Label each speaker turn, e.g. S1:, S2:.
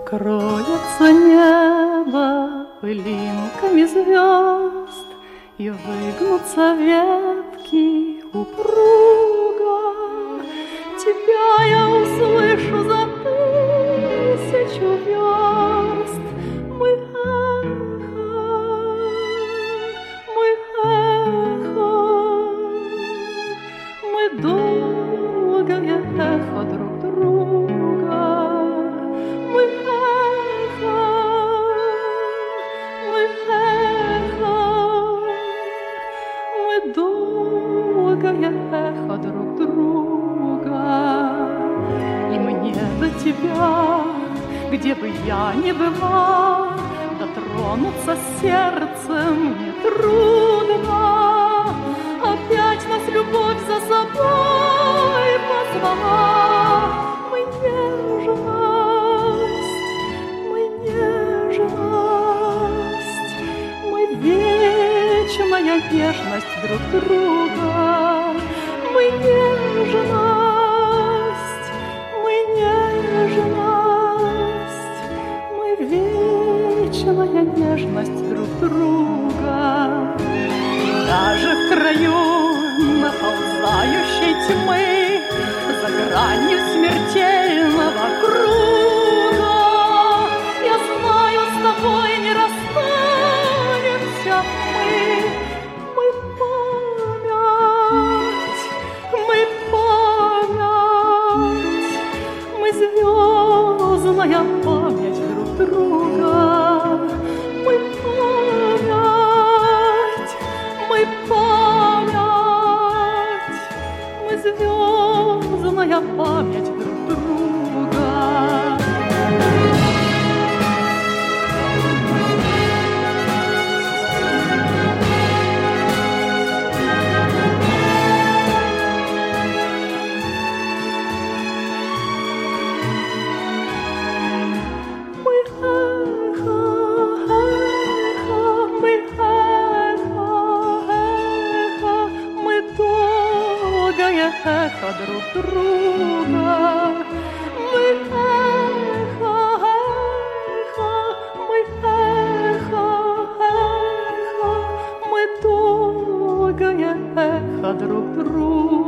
S1: Покроется небо пылинками звезд, и выгнутся ветки упруго. Тебя я услышу за 1000 верст. Мы эхо, мы долгое эхо друг друга. Мы эхо, мы долгое эхо друг друга. И мне до тебя, где бы я ни была, дотронуться сердцем нетрудно. Опять нас любовь за собой позвала. Мы нежность, мы вечная нежность друг друга. Мы нежность, мы вечная нежность друг друга. Даже в краю наползающей тьмы, за гранью смертельного круга, я знаю, с тобой не расстанемся мы. Мы память, мы звездная память друг друга. Мы память, мы звездная память друг друга. Эхо друг друга. Мы эхо, мы долгое эхо друг друга.